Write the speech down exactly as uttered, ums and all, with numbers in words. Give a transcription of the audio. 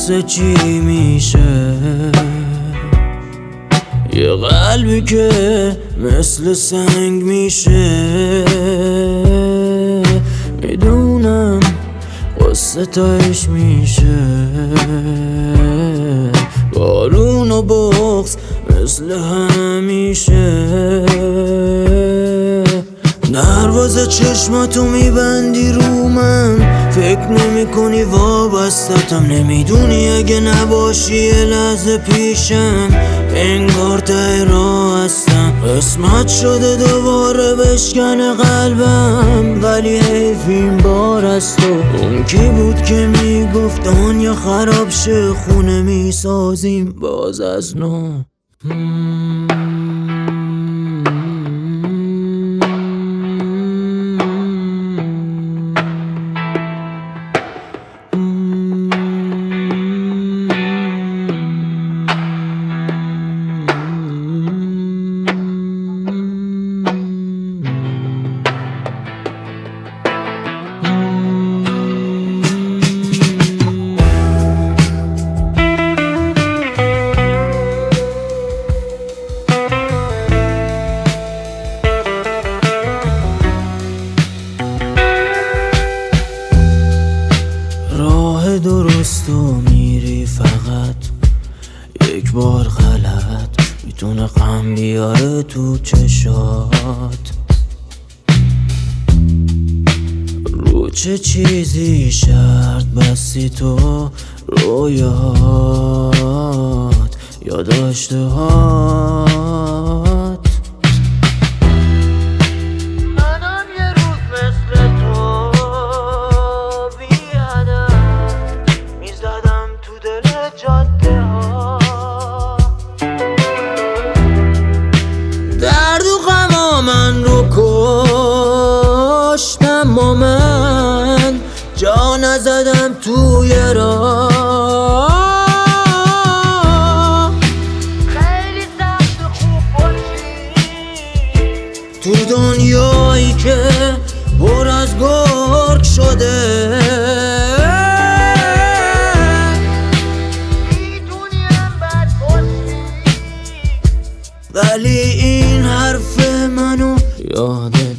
واسه چی میشه یه قلبی که مثل سنگ میشه؟ میدونم قصه تایش میشه بارون و بغض مثل همیشه. دروازه چشماتو میبندی رو من، فکر نمی کنی وابستتم، نمیدونی اگه نباشی یه لحظه پیشم انگار ته راه هستم. قسمت شده دوباره بشکن قلبم، ولی حیف این بار از تو. اون کی بود که میگفت دنیا خراب شه خونه میسازیم باز از نو؟ راه درستو میری فقط یک بار غلط، میتونه غم بیاره تو چشات. رو چه چیزی شرط بستی تو؟ رویات یا داشته هات؟ درد و غما من رو کشت، اما من جا نزدم توی راه. خیلی سخت خوب باشی تو دنیایی که پر از گرگ شده. ولی این حرف منو یاده